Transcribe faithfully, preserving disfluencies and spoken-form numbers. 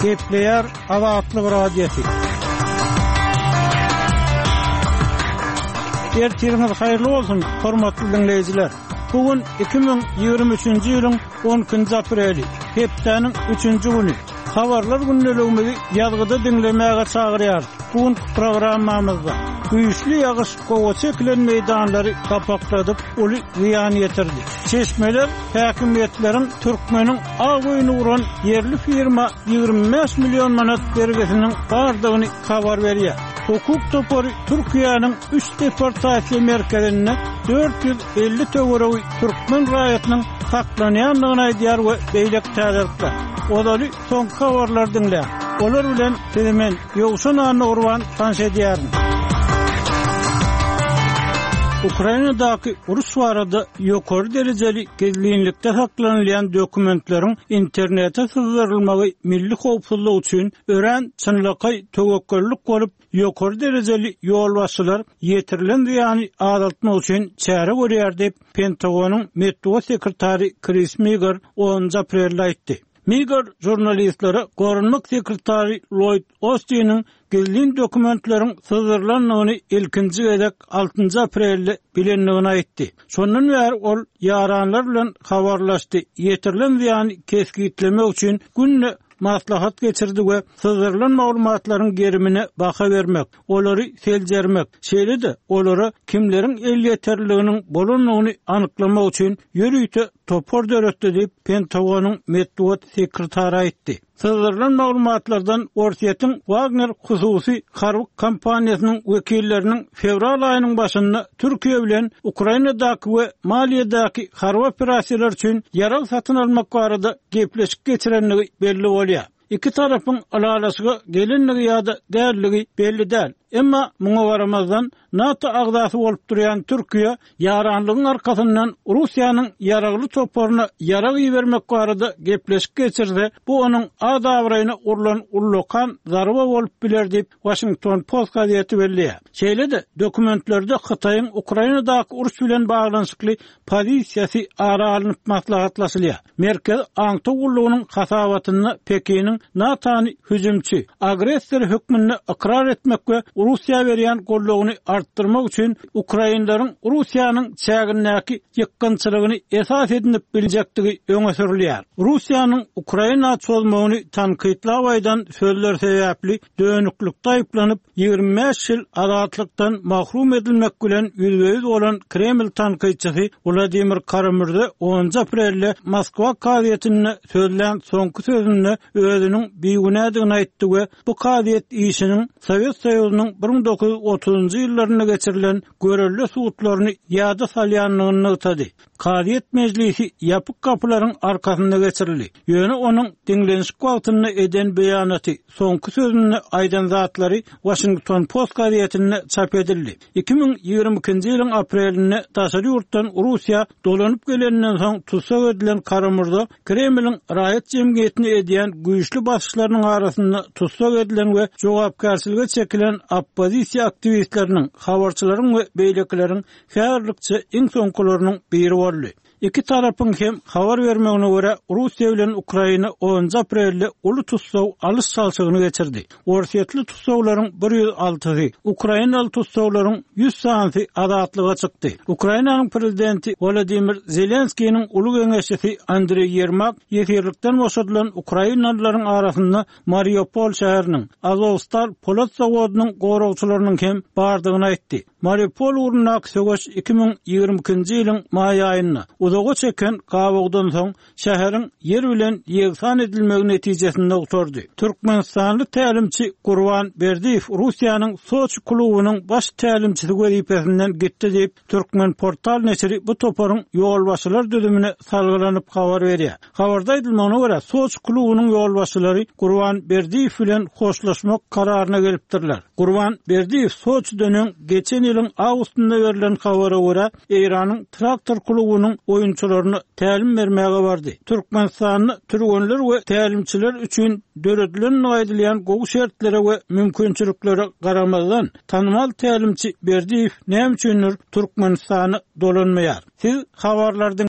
Gepleyer Azatlyk Radiosu. Ertiriniz hayırlı olsun, hormatly dinleyijiler. Bugün iki bin ýygrimi üçünji ýylyň on üçünji apreli, hepdeniň üçünji güni. Habarlar günneligimizi ýazgyda dinlemäge çagyrýar. Bugün programmamyzda güýçli ýagyş gowa çekilen meýdanlary kapakladyp, oly ziýan ýetirdi. Çeşmeler häkimetleriň türkmeniň agyny uran yerli firma ýygrimi beş million manat bergesiniň bardygyny habar berýär. Hukuk topory Türkiýanyň üç deportasiýa merkezine dört yüz elli töwereği türkmen raýatynyň haklanýanlygyny aýdýar we beýlek täzirler. Olary soňky habarlar dinle. Olar bilen hemen ýogşan any urwan tanş edýär. Ukrainadaky urus barada ýokary derejeli gizlilikde saklanýan dokumentleriň internete syzdyrylmagy milli howpsuzlyk üçin ören çynlyky töwekküllik bolup ýokary derejeli ýolbaşçylar ýetirilen ýany azaltmak üçin çäre görýär diýip Pentagonyň Medeniýet sekretary Chris Miller onuncu aprelde aýtdy. Miller jurnalistlere Gorunmak sekretary Lloyd Austin'in gizlin dokumentleriň syzdyrylanyny ilkinji gedek altıncı aprelde bilenligini aýtdy. Şondan bäri ol ýaranlar bilen habarlaşdy. Ýetirilen ýany keskitlemek üçin günne maslahat geçirdi we syzdyrylan maglumatlaryň gerimine baha bermek, olary seljermek, şeýle-de olary kimleriň el ýeterliginiň bolanyny anyklamak üçin ýürüýte topor döretdi diýip Pentagonyň Medeniýet sekretary aýtdy. Syzdyrylan maglumatlardan Ortiýetiň Wagner hususy harby kompaniýasynyň wekilleriniň fevral aýynyň başynda Türkiýe bilen Ukrainadaky we Maliýadaky harby operasiýalar üçin ýaral satyn almak barada gepleşik geçirenligi belli bolýar. İki tarapyň alalaşyga gelinligi ýa-da dälligi belli däl. Emma muňa baramazdan NATO agdasy bolup durýan Türkiýe ýaranlygyň arkasyndan Russiýanyň ýaragly toporuna ýarag ýermek barada gepleşik geçirdi. Bu onuň adawraýyna urulan ullokan zarba bolup biler diýip Washington Post gazetesi belliýär. Şeýle-de dokumentlerde Hytaýyň Ukrainadaky uruş bilen baglanyşykly pozisiýasy ara alınıp maslahatlaşylýar. Merkez aňty ullugynyň hasabatyny Pekiniň NATO'ny hüjümçi, agressor hökmüne ikrar etmek we Russiýa berýän gollugyny artdyrmak üçin Ukrainalaryň Russiýanyň çägindäki ýykgynçylygyny esas edinip biljektigi öňe sürilýär. Russiýanyň Ukraina çözmegini tanqidlap aýdan sözler sebäpli dönüklükde aýplanyp ýygrimi beş ýyl azatlykdan mahrum edilmek bilen ýüzbeýüz bolan Kreml tanqidçisi Vladimir Karamurda onuncu aprelde Moskwa gazetine sözlän soňky sözünde özüniň bigunädigini aýtdy we bu gazet işiniň Sowet Soýuzynyň bir ming dokuz yüz otuzuncu ýyllaryna geçirilen görelli suwutlaryny ýada salýanlygyny ýytady. Gazet meclisi ýapyk kapylaryň arkasynda geçirildi. Ýöne onuň dinlenişik wagtyny eden beýanaty soňky sözüne aýdan zatlary Washington Post gazetine çap edildi. iki bin ýygrimi ikinji ýylyň aprelinde daşary ýurtdan Russiýa dolanyp gelenden soň tutsak edilen Karamurda Kremliň raýat jemgyýetini edýän güýçli başçylarynyň arasynda tutsak edilen we jogapkarçylyga çekilen oppozisiýa aktivistleriniň, habarçylaryň we beýlekleriň häzirlikçe iň soňkulylarynyň biri boldy. İki tarapyň hem habar bermegine görä Russiýa bilen Ukraina onuncu aprelde uly tutsaw alys çalşygyny geçirdi. Ortiýetli tutsawlaryň bir yüz alty, Ukrainaly tutsawlaryň yüz sansy azatlyga çykdy. Ukrainanyň prezidenti Volodymyr Zelenskiýiň uly geňeşçisi Andrey Yermak ýetirlikden boşadylan Ukrainalylaryň arasynda Mariupol şäheriniň Azovstal polat zawodynyň goragçylarynyň hem bardygyny aýtdy. Mariupol urunak söwüş iki bin ýygrimi ikinji ýylyň maý aýynda uzağa çeken gawagdan soň şäheriň yer bilen ýegsan edilmegi netijesinde oturdy. Türkmenistanly tälimçi Gurban Berdiýew Russiýanyň Soçi klubynyň baş tälimçisi wezipesinden gitdi diýip Türkmen portal neşri bu toporyň ýolbaşçylar düzümine salgylanyp habar berýär. Habarda aýdylmagyna görä Soçi klubynyň ýolbaşçylary Gurban Berdiýew bilen hoşlaşmak kararyna gelipdirler. Gurban Berdiýew Soçi'den geçen ýylyň awgustynda berilen habara görä Eýranyň traktor klubynyň oyunçylaryny tälim bermäge bardy. Türkmenistanyň türgenler we tälimçiler üçin döredilen aýdylýan gowy şertlere we mümkinçiliklere garamazdan tanymal tälimçi Berdiýew näme üçindir Türkmenistany dolanmaýar. Siz habarlardan